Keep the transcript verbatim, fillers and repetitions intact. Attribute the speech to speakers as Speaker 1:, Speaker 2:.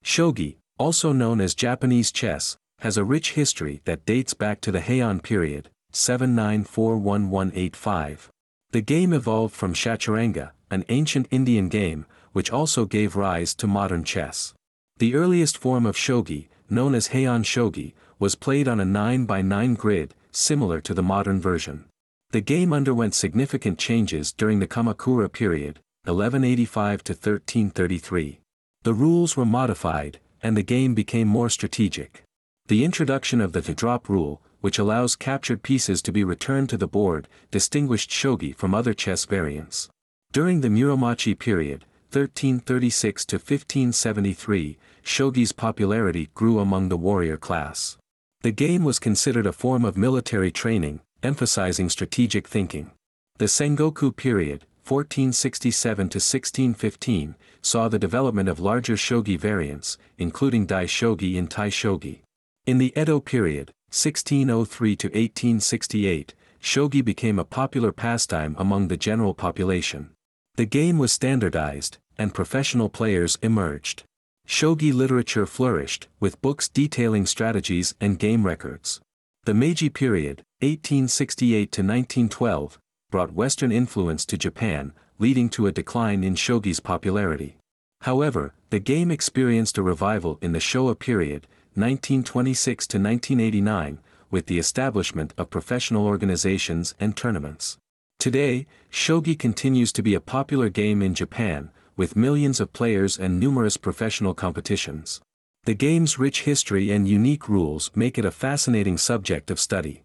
Speaker 1: Shogi, also known as Japanese chess, has a rich history that dates back to the Heian period, seven nine four to eleven eighty-five. The game evolved from Chaturanga, an ancient Indian game, which also gave rise to modern chess. The earliest form of shogi, known as Heian shogi, was played on a nine by nine grid, similar to the modern version. The game underwent significant changes during the Kamakura period, eleven eighty-five to thirteen thirty-three. The rules were modified, and the game became more strategic. The introduction of the to-drop rule, which allows captured pieces to be returned to the board, distinguished shogi from other chess variants. During the Muromachi period, thirteen thirty-six to fifteen seventy-three, shogi's popularity grew among the warrior class. The game was considered a form of military training, emphasizing strategic thinking. The Sengoku period, fourteen sixty-seven to sixteen fifteen, saw the development of larger shogi variants, including dai shogi and tai shogi. In the Edo period, sixteen oh three to eighteen sixty-eight, shogi became a popular pastime among the general population. The game was standardized, and professional players emerged. Shogi literature flourished, with books detailing strategies and game records. The Meiji period, eighteen sixty-eight to nineteen twelve, brought Western influence to Japan, leading to a decline in shogi's popularity. However, the game experienced a revival in the Showa period, nineteen twenty-six to nineteen eighty-nine, with the establishment of professional organizations and tournaments. Today, shogi continues to be a popular game in Japan, with millions of players and numerous professional competitions. The game's rich history and unique rules make it a fascinating subject of study.